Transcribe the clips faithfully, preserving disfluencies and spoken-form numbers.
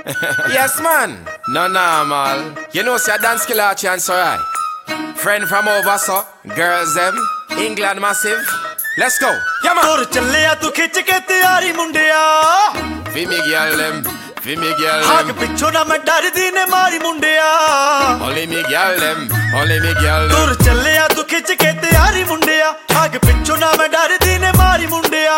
Yes, man. No normal. You know, say a dance killer chance, alright. Friend from over, so girls them, England massive. Let's go. Yeah, man. Tor challya tu khich ke tiyari mundiya. Fi me girl them, fi me girl Haag them. pichho na main dardi ne mari mundiya. Only me girl them, only me girl them. Tor challya tu khich ke tiyari mundiya. Haag pichho na main dardi ne mari mundiya.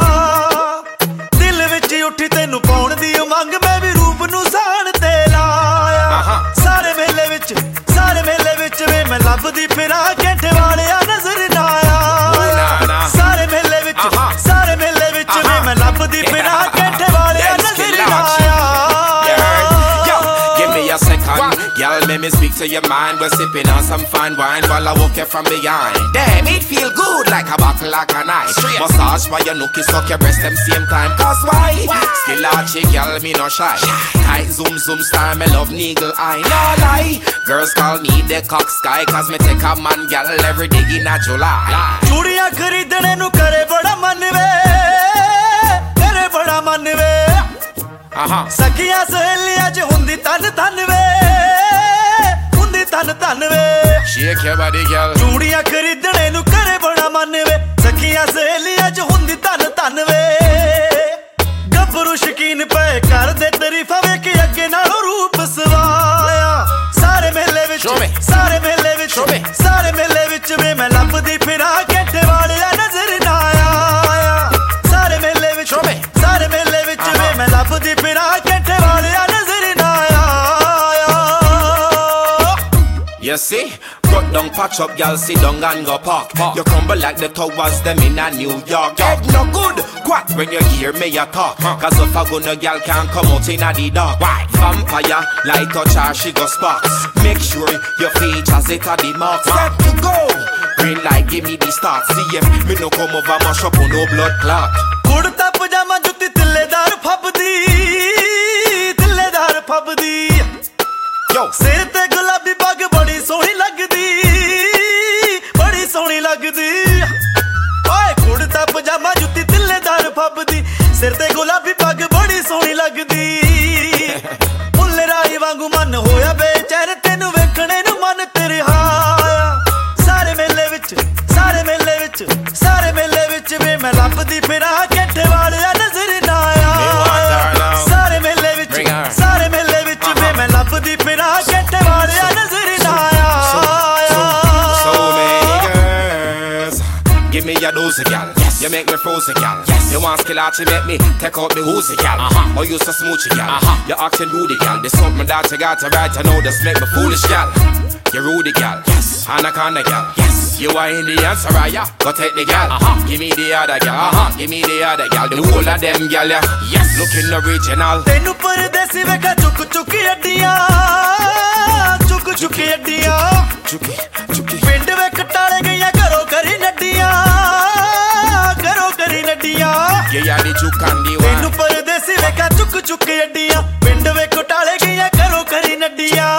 Dil vich uthi tenu paun di umang main vi roop nu saan te laaya. Sare mele vich, sare mele vich ve main labdi phira kente waliya nazar na aaya. Sare mele vich, sare mele vich ve main labdi phira kente waliya nazar na aaya. Give me a second, girl, let me speak to your mind. We're sipping on some fine wine while I walk you from behind. Damn, it feel good like a bottle like a knife. Massage by your nookie, suck your breast them same time. Cause why? Still archy, girl, me no shy. Tight zoom zoom style, me love needle eye. No lie, girls call me the cock sky. Cause me take a man, girl, every day in a July. चूड़ियां खरीदने नु करे बड़ा मन वे, करे बड़ा मन वे. सखियां सहेलियां च हुंदी तन तन वे, हुंदी तन तन वे. Shake your body, girl. चूड़ियां खरीदने नु करे बड़ा मन वे, सखियां सहेलियां च हुंदी तन तन वे. गबरू शकीन पे कर दे तारीफा वे कि अगे नालों रूप सवाया. सारे मेले विच, सारे मेले विच, सारे मेले विच वे मैं लभदी फिरा कैंटे वालिया नजर ना आया. सारे मेले विच, सारे मेले विच वे मैं लभदी फिरा कैंटे वालिया नजर ना आया. You see? Cut down, patch up, y'all sit down and go park. You crumble like the towers them in a New York. Head no good, quack when you hear me a talk. Cause if a gonna girl can't come out in a the dark. Why? Vampire, light touch her, she go sparks. Make sure your features it a the mark. Set to go, green light give me the start. See if me no come over mash up on no blood clot. Kurta पजामा जुत्ती तिल्लेदार फबदी, तिल्लेदार फबदी. Yo, सिर ते गुलाबी पग बड़ी सोहनी लगदी, बड़ी सोहनी लगदी. ओए कुर्ता पजामा जुत्ती तिल्लेदार फबदी, सिर ते गुलाबी पग बड़ी सोहनी लगदी. मुल्ले राई वांगू मन होया बेचैन तेनू वेखणे नू मन तेरे हाया. सारे मेले विच, सारे मेले विच, सारे मेले विच वे मैं लभदी फिरा कैंटे वालिया नजर ना आया. सारे मेले विच, सारे मेले विच वे मैं लभदी फिरा कैंटे वालिया नजर ना आया. so many girls. Give me your dose, girl. Yes. You make me frozen, girl. Yes. You want skill out, you make me take out me hoozy, girl. Uh-huh. Or you so smoochie, girl. Uh-huh. You're acting rudy, girl. There's something that you got to write, you know, just make me foolish, girl. You're rudy, girl. Yes. Anaconda, girl. Yes. You are Indian, Soraya. Go take the girl. Uh-huh. Give me the other, girl. Uh-huh. Give me the other, girl. The whole of them, girl, yeah. Yes. Looking original. तेनू परदेसी वेखा चुक चुक अड्डियां, चुक चुक अड्डियां. चुकी, चुकी. पिंड वे कटाले गईयां घरों करी नड्डियां, घरों करी नड्डियां. ये यानी चुकांदी वा. तेनू परदेसी वेखा चुक चुक अड्डियां, पिंड वे कटाले गईयां घरों करी नड्डियां.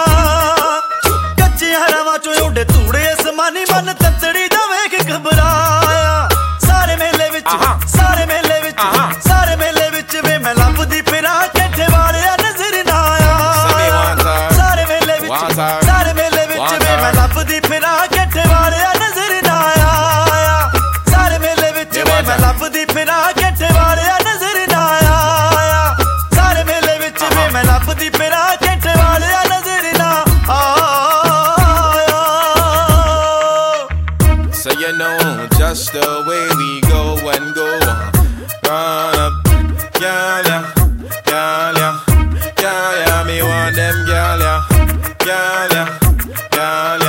कच्चे हरावां चों उड़े धूड़े असमानी मन तंतड़ी दा वेख घबराया. सारे मेले विच, सारे मेले विच, सारे मेले विच वे मैं लभदी फिरा कैंटे वालिया नजर ना आया. सारे मेले विच, सारे मेले विच वे मैं लभदी फिरा कैंटे वालिया नजर ना आया. सारे मेले विच वे मैं लभदी फिरा कैंटे वालिया नजर ना आया. सारे मेले विच वे मैं लभदी फिरा कैंटे वालिया नजर ना आया. So you know just the way we go and go on. Run up, girl, yeah, girl, yeah, girl, yeah. Me want them, girl, yeah, girl, yeah, girl, yeah.